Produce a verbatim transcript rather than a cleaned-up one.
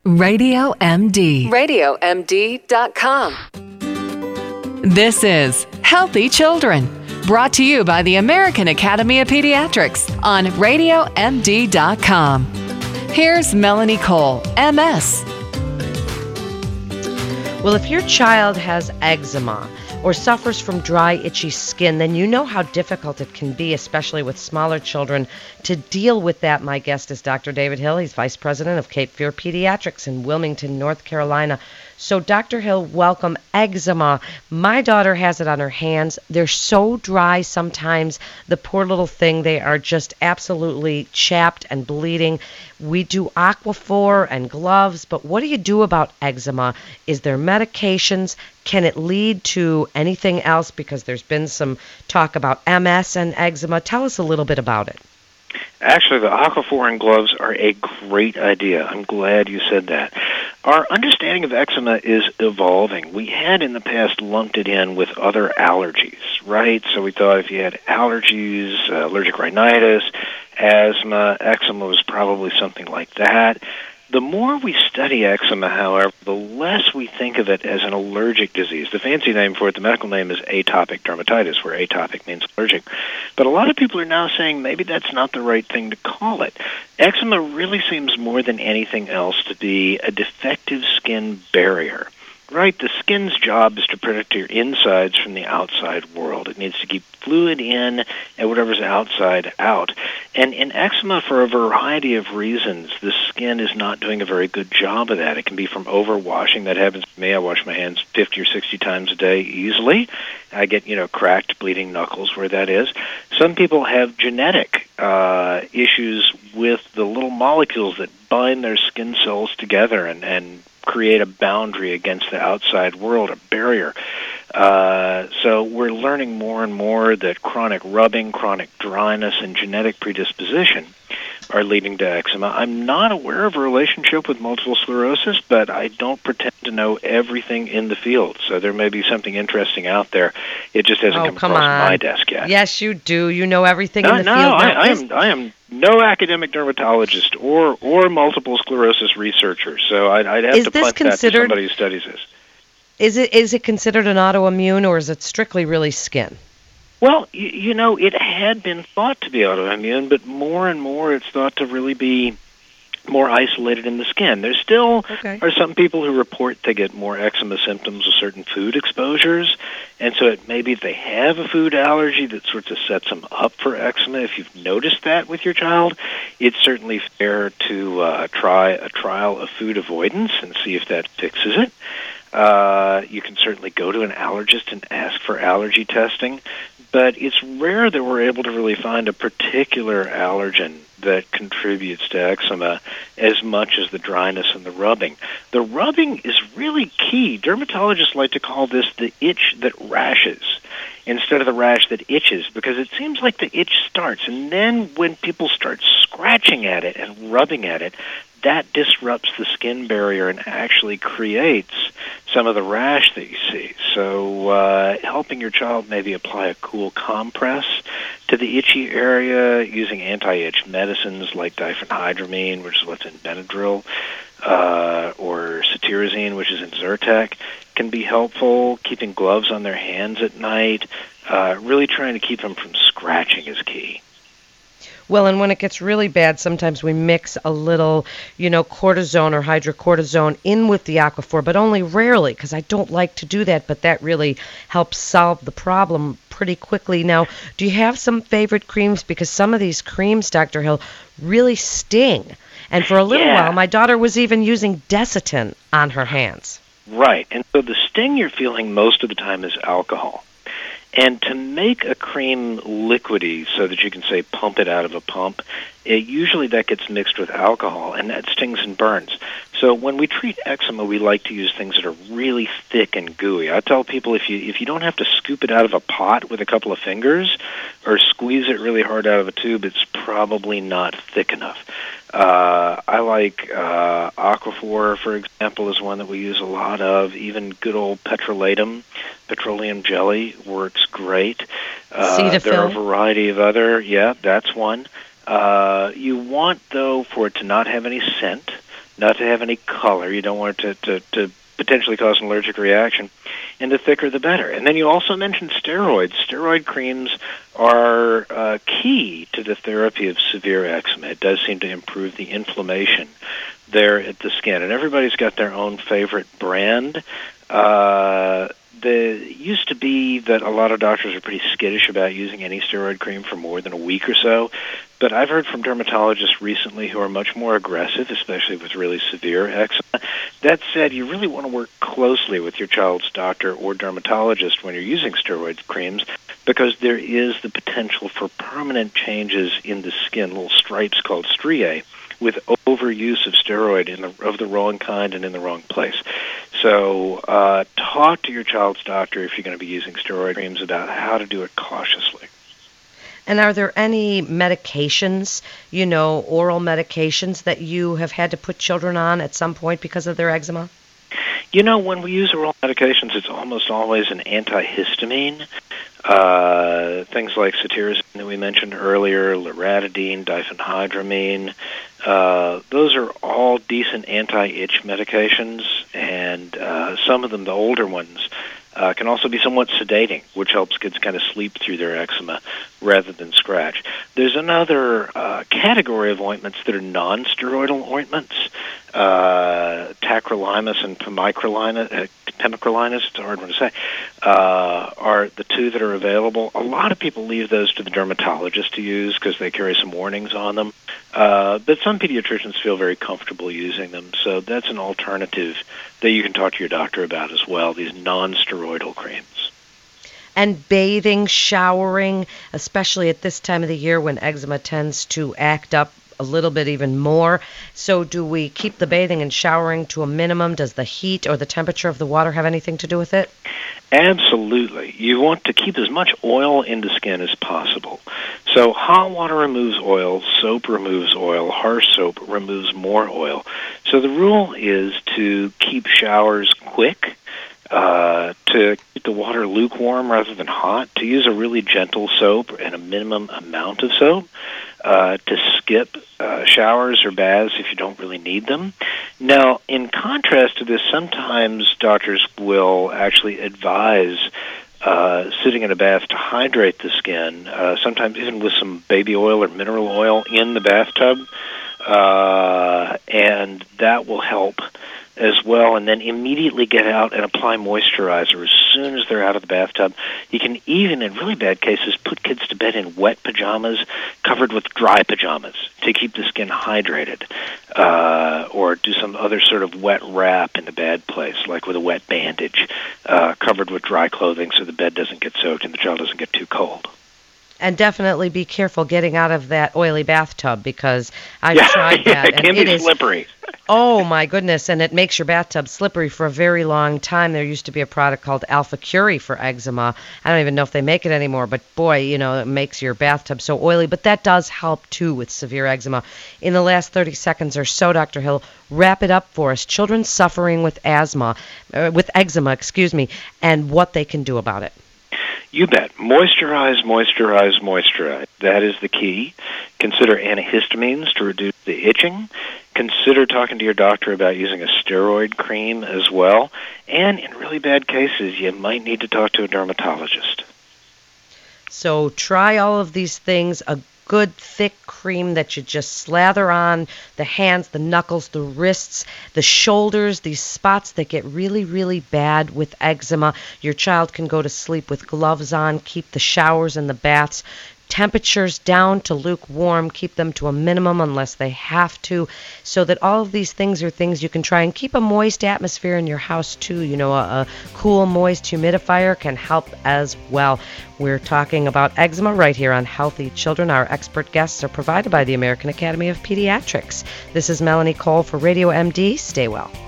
Radio M D. radio m d dot com. This is Healthy Children, brought to you by the American Academy of Pediatrics on radio m d dot com. Here's Melanie Cole, M S. Well, if your child has eczema or suffers from dry, itchy skin, then you know how difficult it can be, especially with smaller children, to deal with that. My guest is Doctor David Hill. He's Vice President of Cape Fear Pediatrics in Wilmington, North Carolina. So, Doctor Hill, welcome. Eczema. My daughter has it on her hands. They're so dry sometimes. The poor little thing, they are just absolutely chapped and bleeding. We do Aquaphor and gloves, but what do you do about eczema? Is there medications? Can it lead to anything else? Because there's been some talk about M S and eczema. Tell us a little bit about it. Actually, the Aquaphor and gloves are a great idea. I'm glad you said that. Our understanding of eczema is evolving. We had in the past lumped it in with other allergies, right? So we thought if you had allergies, uh, allergic rhinitis, asthma, eczema was probably something like that. The more we study eczema, however, the less we think of it as an allergic disease. The fancy name for it, the medical name, is atopic dermatitis, where atopic means allergic. But a lot of people are now saying maybe that's not the right thing to call it. Eczema really seems more than anything else to be a defective skin barrier. Right, the skin's job is to protect your insides from the outside world. It needs to keep fluid in and whatever's outside out. And in eczema, for a variety of reasons, the skin is not doing a very good job of that. It can be from overwashing. That happens to me. I wash my hands fifty or sixty times a day easily. I get, you know, cracked, bleeding knuckles where that is. Some people have genetic uh, issues with the little molecules that bind their skin cells together and, and create a boundary against the outside world, a barrier. Uh, so we're learning more and more that chronic rubbing, chronic dryness, and genetic predisposition are leading to eczema. I'm not aware of a relationship with multiple sclerosis, but I don't pretend to know everything in the field. So there may be something interesting out there. It just hasn't oh, come, come across on. my desk yet. Yes, you do. You know everything no, in the no, field. No, I, I is- am. I am no academic dermatologist or or multiple sclerosis researcher. So I'd, I'd have Is to this punt that to considered- somebody who studies this. Is it is it considered an autoimmune, or is it strictly really skin? Well, you, you know, it had been thought to be autoimmune, but more and more it's thought to really be more isolated in the skin. There still Okay. are some people who report they get more eczema symptoms with certain food exposures, and so it maybe if they have a food allergy that sort of sets them up for eczema. If you've noticed that with your child, it's certainly fair to uh, try a trial of food avoidance and see if that fixes it. Uh, you can certainly go to an allergist and ask for allergy testing, but it's rare that we're able to really find a particular allergen that contributes to eczema as much as the dryness and the rubbing. The rubbing is really key. Dermatologists like to call this the itch that rashes instead of the rash that itches, because it seems like the itch starts, and then when people start scratching at it and rubbing at it, that disrupts the skin barrier and actually creates some of the rash that you see. So uh, helping your child maybe apply a cool compress to the itchy area using anti-itch medicines like diphenhydramine, which is what's in Benadryl, uh, or cetirizine, which is in Zyrtec, can be helpful. Keeping gloves on their hands at night, uh, really trying to keep them from scratching is key. Well, and when it gets really bad, sometimes we mix a little, you know, cortisone or hydrocortisone in with the Aquaphor, but only rarely, because I don't like to do that, but that really helps solve the problem pretty quickly. Now, do you have some favorite creams? Because some of these creams, Doctor Hill, really sting. And for a little Yeah. while, my daughter was even using Desitin on her hands. Right, and so the sting you're feeling most of the time is alcohol. And to make a cream liquidy so that you can, say, pump it out of a pump, it, usually that gets mixed with alcohol, and that stings and burns. So when we treat eczema, we like to use things that are really thick and gooey. I tell people if you if you don't have to scoop it out of a pot with a couple of fingers or squeeze it really hard out of a tube, it's probably not thick enough. Uh, I like uh, Aquaphor, for example, is one that we use a lot of. Even good old petrolatum, petroleum jelly, works great. Uh, Cetaphil. there are a variety of other, yeah, that's one. Uh, you want, though, for it to not have any scent, not to have any color. You don't want it to, to, to potentially cause an allergic reaction. And the thicker, the better. And then you also mentioned steroids. Steroid creams are uh, key to the therapy of severe eczema. It does seem to improve the inflammation there at the skin. And everybody's got their own favorite brand. Uh, the it used to be that a lot of doctors are pretty skittish about using any steroid cream for more than a week or so. But I've heard from dermatologists recently who are much more aggressive, especially with really severe eczema. That said, you really want to work closely with your child's doctor or dermatologist when you're using steroid creams, because there is the potential for permanent changes in the skin, little stripes called striae, with overuse of steroid in the, of the wrong kind and in the wrong place. So uh, talk to your child's doctor if you're going to be using steroid creams about how to do it cautiously. And are there any medications, you know, oral medications that you have had to put children on at some point because of their eczema? You know, when we use oral medications, it's almost always an antihistamine. Uh, things like cetirizine that we mentioned earlier, loratadine, diphenhydramine, uh, those are all decent anti-itch medications, and uh, some of them, the older ones, Uh, can also be somewhat sedating, which helps kids kind of sleep through their eczema rather than scratch. There's another uh, category of ointments that are non-steroidal ointments. Uh, tacrolimus and pimecrolimus, uh, pimecrolimus, it's a hard one to say, uh, are the two that are available. A lot of people leave those to the dermatologist to use because they carry some warnings on them. Uh, but some pediatricians feel very comfortable using them, so that's an alternative that you can talk to your doctor about as well, these non-steroidal creams. And bathing, showering, especially at this time of the year when eczema tends to act up a little bit even more. So do we keep the bathing and showering to a minimum? Does the heat or the temperature of the water have anything to do with it? Absolutely. You want to keep as much oil in the skin as possible. So hot water removes oil, soap removes oil, harsh soap removes more oil. So the rule is to keep showers quick, uh, to keep the water lukewarm rather than hot, to use a really gentle soap and a minimum amount of soap, uh, to skip uh, showers or baths if you don't really need them. Now, in contrast to this, sometimes doctors will actually advise uh, sitting in a bath to hydrate the skin, uh, sometimes even with some baby oil or mineral oil in the bathtub, uh, and that will help as well, and then immediately get out and apply moisturizer as soon as they're out of the bathtub. You can even, in really bad cases, put kids to bed in wet pajamas covered with dry pajamas to keep the skin hydrated, uh, or do some other sort of wet wrap in a bad place, like with a wet bandage, uh, covered with dry clothing so the bed doesn't get soaked and the child doesn't get too cold. And definitely be careful getting out of that oily bathtub, because I've yeah, tried that. Yeah, it and can it be is, slippery. Oh, my goodness, and it makes your bathtub slippery for a very long time. There used to be a product called Alpha Curie for eczema. I don't even know if they make it anymore, but boy, you know, it makes your bathtub so oily. But that does help, too, with severe eczema. In the last thirty seconds or so, Doctor Hill, wrap it up for us. Children suffering with asthma, uh, with eczema, excuse me, and what they can do about it. You bet. Moisturize, moisturize, moisturize. That is the key. Consider antihistamines to reduce the itching. Consider talking to your doctor about using a steroid cream as well. And in really bad cases, you might need to talk to a dermatologist. So try all of these things. A good thick cream that you just slather on the hands, the knuckles, the wrists, the shoulders, these spots that get really, really bad with eczema. Your child can go to sleep with gloves on, keep the showers and the baths temperatures down to lukewarm, keep them to a minimum unless they have to, so that all of these things are things you can try. And keep a moist atmosphere in your house too. You know, a, a cool, moist humidifier can help as well. We're talking about eczema right here on Healthy Children. Our expert guests are provided by the American Academy of Pediatrics. This is Melanie Cole for Radio M D. Stay well.